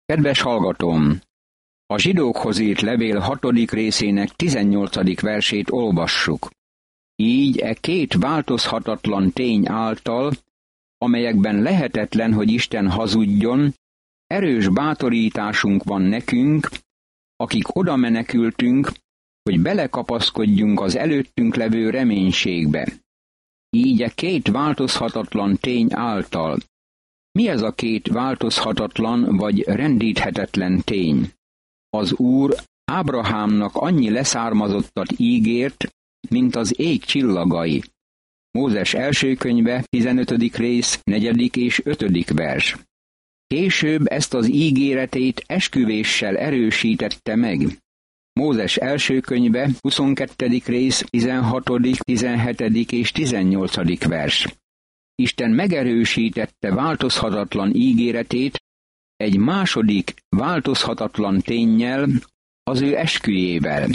Kedves hallgatóm! A zsidókhoz írt levél 6. részének 18. versét olvassuk. Így két változhatatlan tény által, amelyekben lehetetlen, hogy Isten hazudjon, erős bátorításunk van nekünk, akik oda menekültünk, hogy belekapaszkodjunk az előttünk levő reménységbe. Így két változhatatlan tény által. Mi ez a két változhatatlan vagy rendíthetetlen tény? Az Úr Ábrahámnak annyi leszármazottat ígért, mint az ég csillagai. Mózes első könyve, 15. rész, 4. és 5. vers. Később ezt az ígéretét esküvéssel erősítette meg. Mózes első könyve, 22. rész, 16., 17. és 18. vers. Isten megerősítette változhatatlan ígéretét egy második változhatatlan ténnyel, az ő esküjével.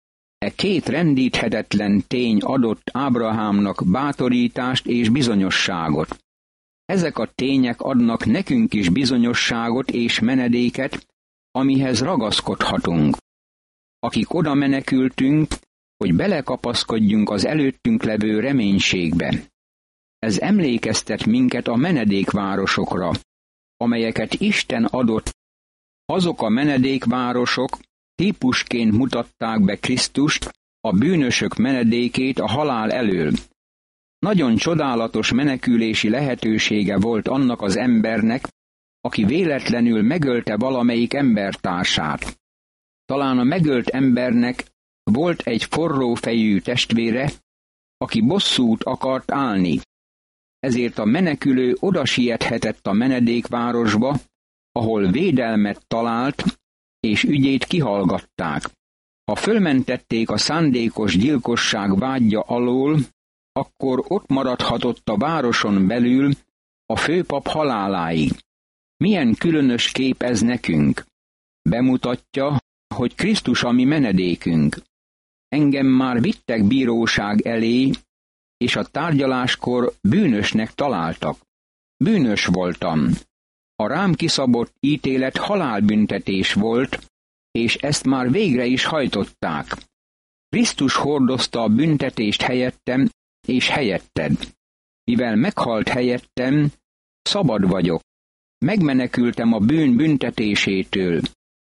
Két rendíthetetlen tény adott Ábrahámnak bátorítást és bizonyosságot. Ezek a tények adnak nekünk is bizonyosságot és menedéket, amihez ragaszkodhatunk. Akik oda menekültünk, hogy belekapaszkodjunk az előttünk levő reménységbe. Ez emlékeztet minket a menedékvárosokra, amelyeket Isten adott. Azok a menedékvárosok típusként mutatták be Krisztust, a bűnösök menedékét a halál elől. Nagyon csodálatos menekülési lehetősége volt annak az embernek, aki véletlenül megölte valamelyik embertársát. Talán a megölt embernek volt egy forrófejű testvére, aki bosszút akart állni. Ezért a menekülő oda siethetett a menedékvárosba, ahol védelmet talált, és ügyét kihallgatták. Ha fölmentették a szándékos gyilkosság vádja alól, akkor ott maradhatott a városon belül a főpap haláláig. Milyen különös kép ez nekünk? Bemutatja, hogy Krisztus a mi menedékünk. Engem már vittek bíróság elé, és a tárgyaláskor bűnösnek találtak. Bűnös voltam. A rám kiszabott ítélet halálbüntetés volt, és ezt már végre is hajtották. Krisztus hordozta a büntetést helyettem és helyetted. Mivel meghalt helyettem, szabad vagyok. Megmenekültem a bűn büntetésétől.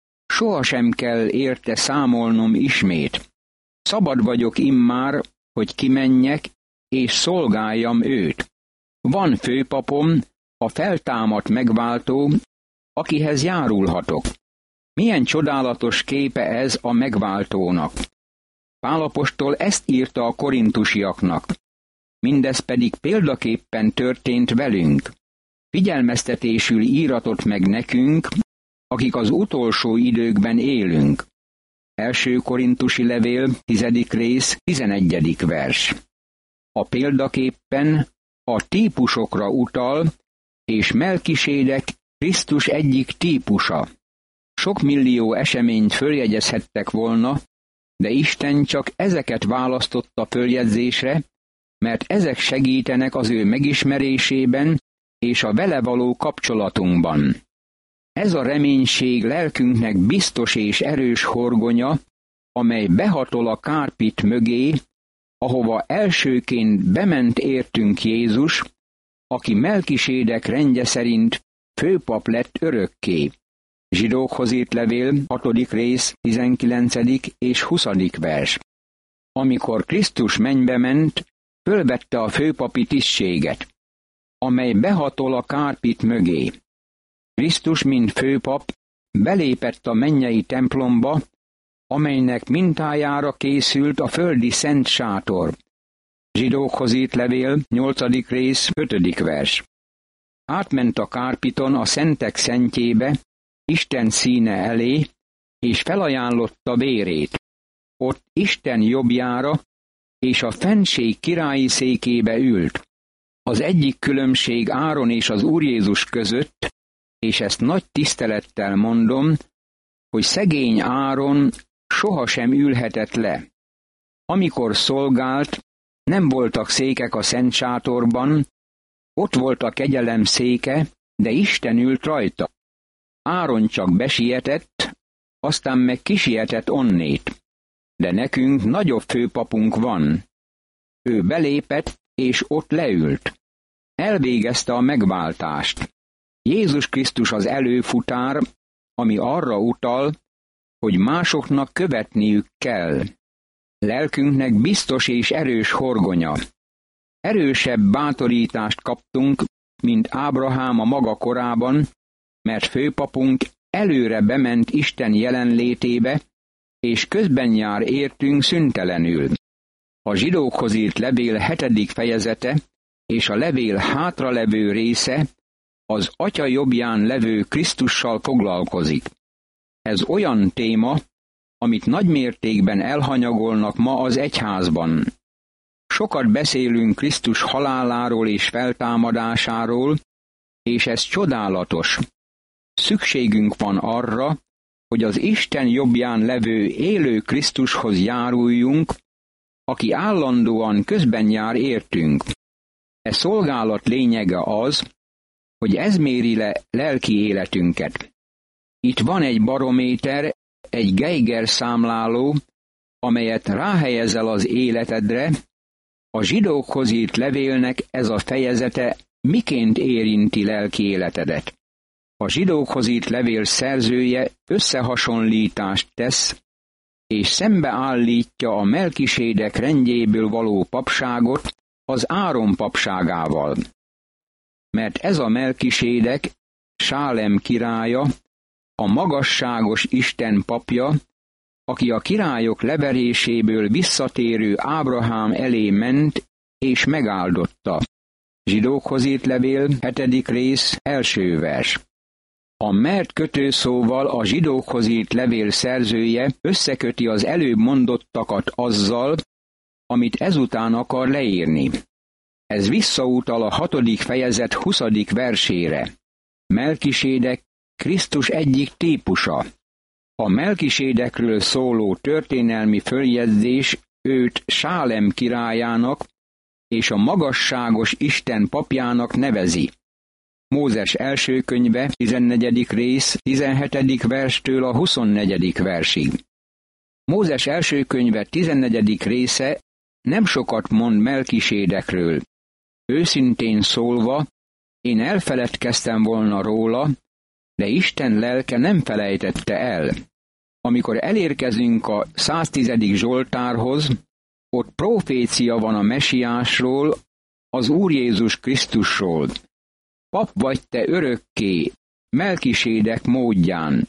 Sohasem kell érte számolnom ismét. Szabad vagyok immár, hogy kimenjek, és szolgáljam őt. Van főpapom, a feltámadt megváltó, akihez járulhatok. Milyen csodálatos képe ez a megváltónak. Pál apostol ezt írta a korintusiaknak. Mindez pedig példaképpen történt velünk. Figyelmeztetésül íratott meg nekünk, akik az utolsó időkben élünk. Első korintusi levél, 10. rész, 11. vers. A példaképpen a típusokra utal, és Melkisédek Krisztus egyik típusa. Sok millió eseményt följegyezhettek volna, de Isten csak ezeket választotta följegyzésre, mert ezek segítenek az ő megismerésében és a vele való kapcsolatunkban. Ez a reménység lelkünknek biztos és erős horgonya, amely behatol a kárpit mögé, ahova elsőként bement értünk Jézus, aki Melkisédek rendje szerint főpap lett örökké. Zsidókhoz írt levél, 6. rész, 19. és 20. vers. Amikor Krisztus mennybe ment, fölvette a főpapi tisztséget, amely behatol a kárpit mögé. Krisztus, mint főpap, belépett a mennyei templomba, amelynek mintájára készült a földi szent sátor. Zsidókhoz írt levél, 8. rész, 5. vers. Átment a kárpiton a szentek szentjébe, Isten színe elé, és felajánlotta vérét. Ott Isten jobbjára és a fennség királyi székébe ült. Az egyik különbség Áron és az Úr Jézus között, és ezt nagy tisztelettel mondom, hogy szegény Áron sohasem ülhetett le. Amikor szolgált, nem voltak székek a szent sátorban, ott volt a kegyelem széke, de Isten ült rajta. Áron csak besietett, aztán meg kisietett onnét. De nekünk nagyobb főpapunk van. Ő belépett, és ott leült. Elvégezte a megváltást. Jézus Krisztus az előfutár, ami arra utal, hogy másoknak követniük kell. Lelkünknek biztos és erős horgonya. Erősebb bátorítást kaptunk, mint Ábrahám a maga korában, mert főpapunk előre bement Isten jelenlétébe, és közben jár értünk szüntelenül. A zsidókhoz írt levél 7. fejezete és a levél hátralevő része az Atya jobbján levő Krisztussal foglalkozik. Ez olyan téma, amit nagymértékben elhanyagolnak ma az egyházban. Sokat beszélünk Krisztus haláláról és feltámadásáról, és ez csodálatos. Szükségünk van arra, hogy az Isten jobbján levő élő Krisztushoz járuljunk, aki állandóan közben jár értünk. E szolgálat lényege az, hogy ez méri le lelki életünket. Itt van egy barométer, egy Geiger számláló, amelyet ráhelyezel az életedre. A zsidókhoz írt levélnek ez a fejezete miként érinti lelki életedet. A zsidókhoz írt levél szerzője összehasonlítást tesz, és szembeállítja a Melkisédek rendjéből való papságot az Áron papságával. Mert ez a Melkisédek, Sálem királya, a magasságos Isten papja, aki a királyok leveréséből visszatérő Ábrahám elé ment és megáldotta. Zsidókhoz írt levél, 7. rész, 1. vers. A mert kötőszóval a zsidókhoz írt levél szerzője összeköti az előbb mondottakat azzal, amit ezután akar leírni. Ez visszautal a 6. fejezet 20. versére. Melkisédek Krisztus egyik típusa. A Melkisédekről szóló történelmi följegyzés őt Sálem királyának és a magasságos Isten papjának nevezi. Mózes első könyve, 14. rész, 17. verstől a 24. versig. Mózes első könyve 14. része nem sokat mond Melkisédekről. Őszintén szólva, én elfeledkeztem volna róla, de Isten lelke nem felejtette el. Amikor elérkezünk a 110. Zsoltárhoz, ott profécia van a Mesiásról, az Úr Jézus Krisztusról. Pap vagy te örökké, Melkisédek módján.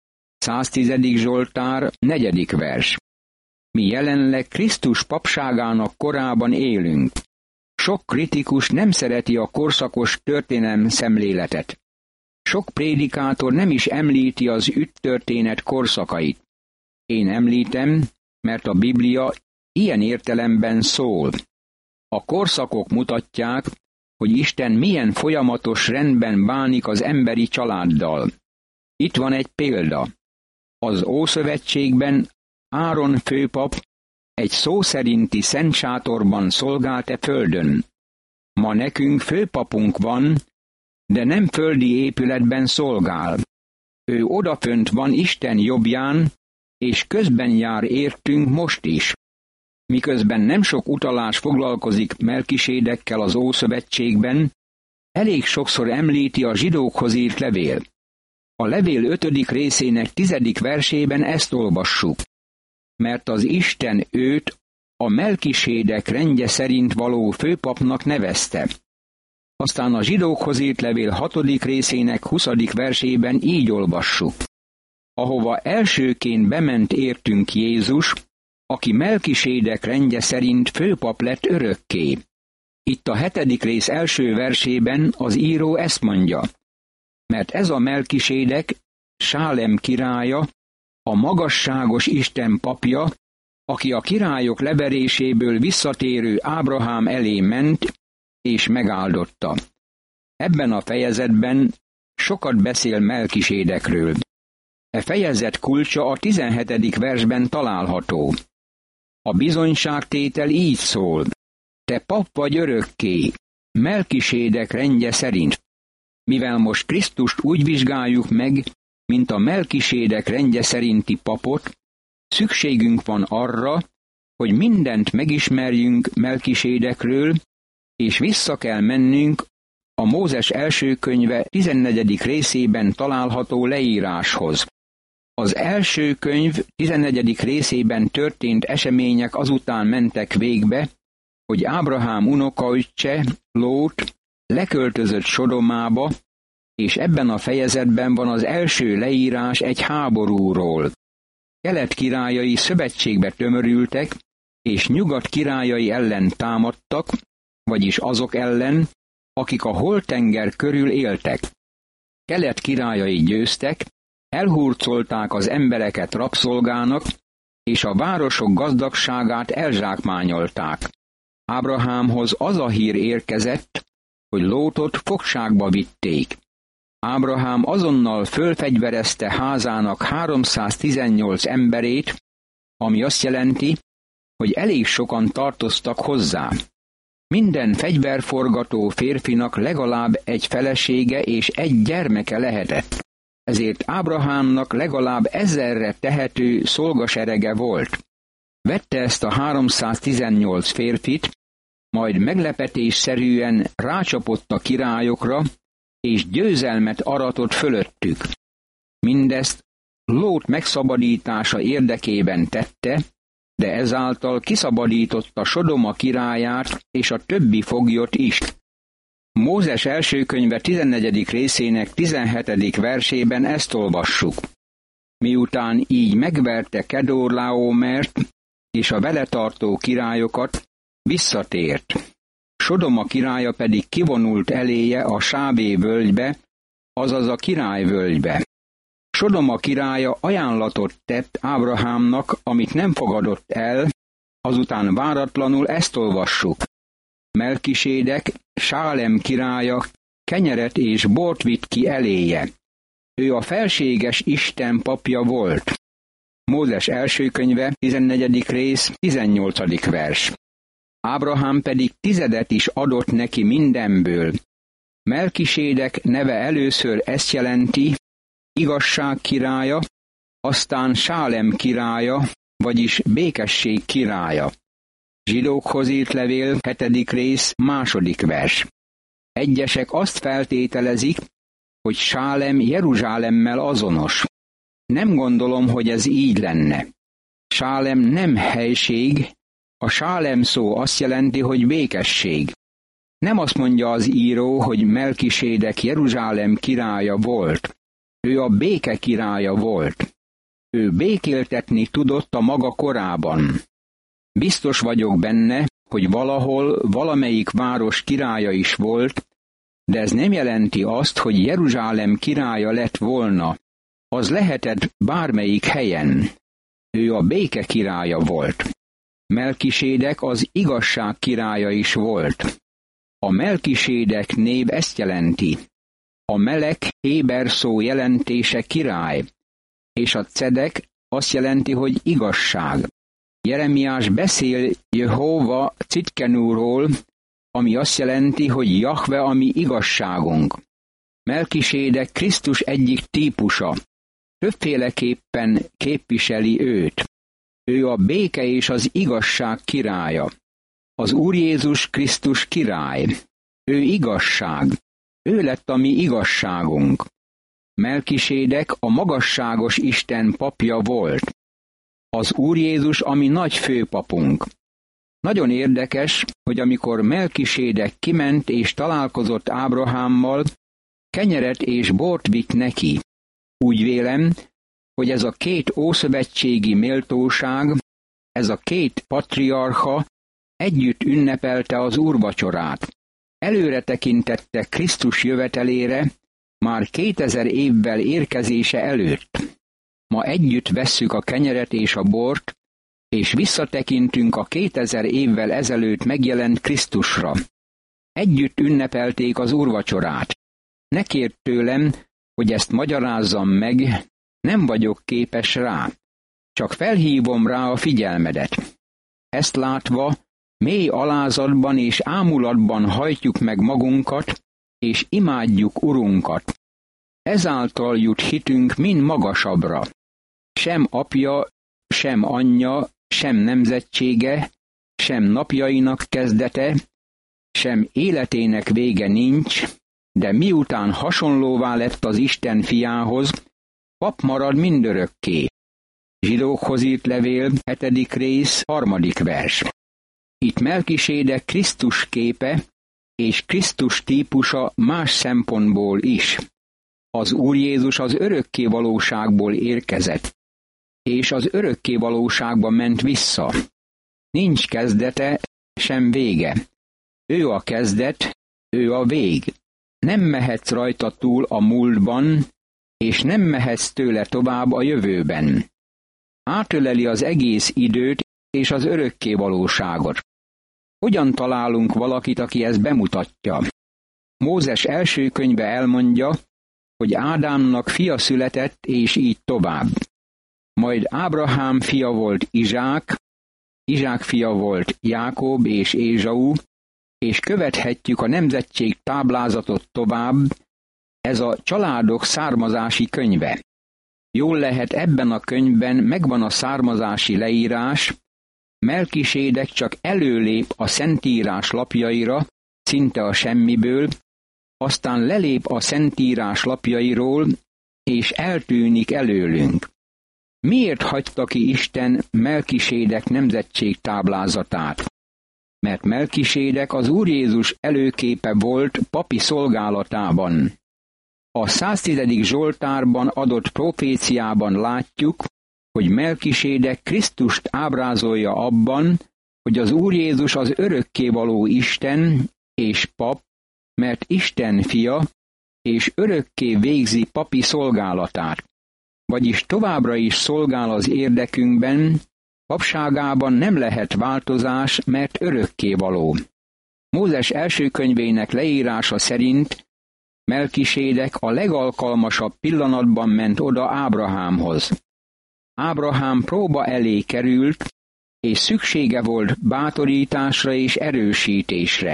110. Zsoltár, 4. vers. Mi jelenleg Krisztus papságának korában élünk. Sok kritikus nem szereti a korszakos történelem szemléletet. Sok prédikátor nem is említi az ügytörténet korszakait. Én említem, mert a Biblia ilyen értelemben szól. A korszakok mutatják, hogy Isten milyen folyamatos rendben bánik az emberi családdal. Itt van egy példa. Az Ószövetségben Áron főpap egy szó szerinti szent sátorban szolgált e földön. Ma nekünk főpapunk van, de nem földi épületben szolgál. Ő odafönt van Isten jobbján, és közben jár értünk most is. Miközben nem sok utalás foglalkozik Melkisédekkel az Ószövetségben, elég sokszor említi a zsidókhoz írt levél. A levél 5. részének 10. versében ezt olvassuk. Mert az Isten őt a Melkisédek rendje szerint való főpapnak nevezte. Aztán a zsidókhoz írt levél 6. részének 20. versében így olvassuk. Ahova elsőként bement értünk Jézus, aki Melkisédek rendje szerint főpap lett örökké. Itt a 7. rész első versében az író ezt mondja. Mert ez a Melkisédek, Sálem királya, a magasságos Isten papja, aki a királyok leveréséből visszatérő Ábrahám elé ment, és megáldotta. Ebben a fejezetben sokat beszél Melkisédekről. E fejezet kulcsa a 17. versben található. A bizonyságtétel így szól. Te pap vagy örökké, Melkisédek rendje szerint. Mivel most Krisztust úgy vizsgáljuk meg, mint a Melkisédek rendje szerinti papot, szükségünk van arra, hogy mindent megismerjünk Melkisédekről, és vissza kell mennünk a Mózes első könyve 14. részében található leíráshoz. Az első könyv 14. részében történt események azután mentek végbe, hogy Ábrahám unokaöccse, Lót leköltözött Sodomába, és ebben a fejezetben van az első leírás egy háborúról. Kelet királyai szövetségbe tömörültek, és nyugat királyai ellen támadtak, vagyis azok ellen, akik a Holtenger körül éltek. Kelet királyai győztek, elhurcolták az embereket rabszolgának, és a városok gazdagságát elzsákmányolták. Ábrahámhoz az a hír érkezett, hogy Lótot fogságba vitték. Ábrahám azonnal fölfegyverezte házának 318 emberét, ami azt jelenti, hogy elég sokan tartoztak hozzá. Minden fegyverforgató férfinak legalább egy felesége és egy gyermeke lehetett. Ezért Ábrahámnak legalább 1000-re tehető szolgaserege volt. Vette ezt a 318 férfit, majd meglepetésszerűen rácsapott a királyokra, és győzelmet aratott fölöttük. Mindezt Lót megszabadítása érdekében tette, de ezáltal kiszabadította Sodoma királyát és a többi foglyot is. Mózes első könyve 14. részének 17. versében ezt olvassuk. Miután így megverte Kedorlaomert és a vele tartó királyokat, visszatért. Sodoma királya pedig kivonult eléje a Sávé völgybe, azaz a királyvölgybe. Sodoma királya ajánlatot tett Ábrahámnak, amit nem fogadott el, azután váratlanul ezt olvassuk. Melkisédek, Sálem királya kenyeret és bort vitt ki eléje. Ő a felséges Isten papja volt. Mózes első könyve, 14. rész, 18. vers. Ábrahám pedig 10 is adott neki mindenből. Melkisédek neve először ezt jelenti, igazság királya, aztán Sálem királya, vagyis békesség királya. Zsidókhoz írt levél, 7. rész, 2. vers. Egyesek azt feltételezik, hogy Sálem Jeruzsálemmel azonos. Nem gondolom, hogy ez így lenne. Sálem nem helység, a Sálem szó azt jelenti, hogy békesség. Nem azt mondja az író, hogy Melkisédek Jeruzsálem királya volt. Ő a béke királya volt. Ő békéltetni tudott a maga korában. Biztos vagyok benne, hogy valahol valamelyik város királya is volt, de ez nem jelenti azt, hogy Jeruzsálem királya lett volna. Az lehetett bármelyik helyen. Ő a béke királya volt. Melkisédek az igazság királya is volt. A Melkisédek név ezt jelenti. A melek héber szó jelentése király, és a cedek azt jelenti, hogy igazság. Jeremiás beszél Jehova Cidkenúról, ami azt jelenti, hogy Jahve a mi igazságunk. Melkisédek Krisztus egyik típusa. Többféleképpen képviseli őt. Ő a béke és az igazság királya. Az Úr Jézus Krisztus király. Ő igazság. Ő lett a mi igazságunk. Melkisédek a magasságos Isten papja volt. Az Úr Jézus a mi nagy főpapunk. Nagyon érdekes, hogy amikor Melkisédek kiment és találkozott Ábrahámmal, kenyeret és bort vitt neki. Úgy vélem, hogy ez a két ószövetségi méltóság, ez a két patriarcha együtt ünnepelte az úrvacsorát. Előre tekintette Krisztus jövetelére már 2000 évvel érkezése előtt. Ma együtt vesszük a kenyeret és a bort, és visszatekintünk a 2000 évvel ezelőtt megjelent Krisztusra. Együtt ünnepelték az úrvacsorát. Ne kérd tőlem, hogy ezt magyarázzam meg, nem vagyok képes rá. Csak felhívom rá a figyelmedet. Ezt látva, mély alázatban és ámulatban hajtjuk meg magunkat, és imádjuk Urunkat. Ezáltal jut hitünk mind magasabbra. Sem apja, sem anyja, sem nemzetsége, sem napjainak kezdete, sem életének vége nincs, de miután hasonlóvá lett az Isten fiához, pap marad mindörökké. Zsidókhoz írt levél, 7. rész, 3. vers. Itt Melkisédek Krisztus képe és Krisztus típusa más szempontból is. Az Úr Jézus az örökké valóságból érkezett, és az örökké valóságba ment vissza. Nincs kezdete, sem vége. Ő a kezdet, ő a vég. Nem mehetsz rajta túl a múltban, és nem mehetsz tőle tovább a jövőben. Átöleli az egész időt és az örökké valóságot. Hogyan találunk valakit, aki ezt bemutatja? Mózes első könyve elmondja, hogy Ádámnak fia született, és így tovább. Majd Ábrahám fia volt Izsák, Izsák fia volt Jákob és Ézsau, és követhetjük a nemzetség táblázatot tovább, ez a családok származási könyve. Jól lehet, ebben a könyvben megvan a származási leírás, Melkisédek csak előlép a Szentírás lapjaira, szinte a semmiből, aztán lelép a Szentírás lapjairól, és eltűnik előlünk. Miért hagyta ki Isten Melkisédek nemzetség táblázatát? Mert Melkisédek az Úr Jézus előképe volt papi szolgálatában. A 110. Zsoltárban adott proféciában látjuk, hogy Melkisédek Krisztust ábrázolja abban, hogy az Úr Jézus az örökkévaló Isten és pap, mert Isten fia, és örökké végzi papi szolgálatát. Vagyis továbbra is szolgál az érdekünkben, papságában nem lehet változás, mert örökkévaló. Mózes első könyvének leírása szerint Melkisédek a legalkalmasabb pillanatban ment oda Ábrahámhoz. Ábrahám próba elé került, és szüksége volt bátorításra és erősítésre.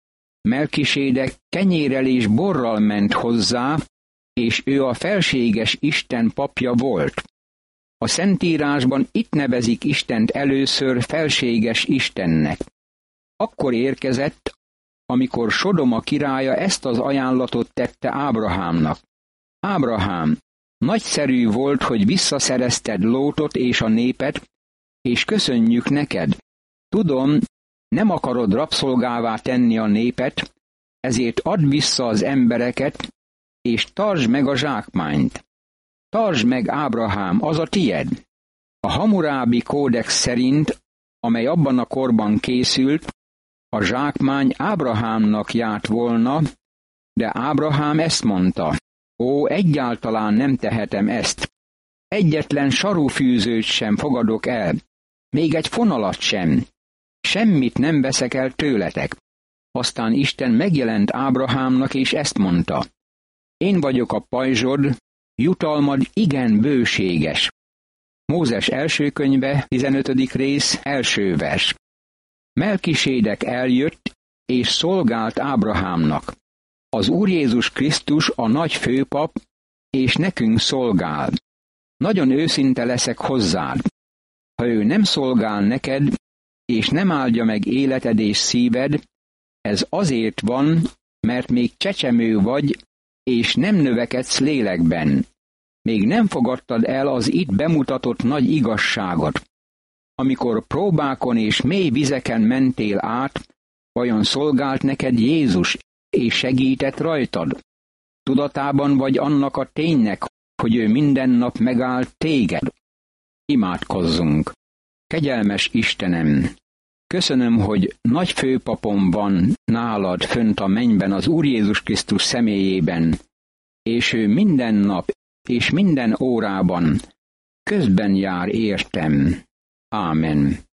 Melkisédek kenyérrel és borral ment hozzá, és ő a felséges Isten papja volt. A Szentírásban itt nevezik Istent először felséges Istennek. Akkor érkezett, amikor Sodoma királya ezt az ajánlatot tette Ábrahámnak. Ábrahám, nagyszerű volt, hogy visszaszerezted Lótot és a népet, és köszönjük neked. Tudom, nem akarod rabszolgává tenni a népet, ezért add vissza az embereket, és tartsd meg a zsákmányt. Tartsd meg, Ábrahám, az a tied. A Hammurábi kódex szerint, amely abban a korban készült, a zsákmány Ábrahámnak járt volna, de Ábrahám ezt mondta: ó, egyáltalán nem tehetem ezt. Egyetlen sarufűzőt sem fogadok el, még egy fonalat sem. Semmit nem veszek el tőletek. Aztán Isten megjelent Ábrahámnak, és ezt mondta: én vagyok a pajzsod, jutalmad igen bőséges. Mózes első könyve, 15. rész, 1. vers. Melkisédek eljött, és szolgált Ábrahámnak. Az Úr Jézus Krisztus a nagy főpap, és nekünk szolgál. Nagyon őszinte leszek hozzád. Ha ő nem szolgál neked, és nem áldja meg életed és szíved, ez azért van, mert még csecsemő vagy, és nem növekedsz lélekben. Még nem fogadtad el az itt bemutatott nagy igazságot. Amikor próbákon és mély vizeken mentél át, vajon szolgált neked Jézus, és segített rajtad? Tudatában vagy annak a ténynek, hogy ő minden nap megáll téged? Imádkozzunk! Kegyelmes Istenem! Köszönöm, hogy nagy főpapom van nálad fönt a mennyben az Úr Jézus Krisztus személyében, és ő minden nap és minden órában közben jár értem. Ámen.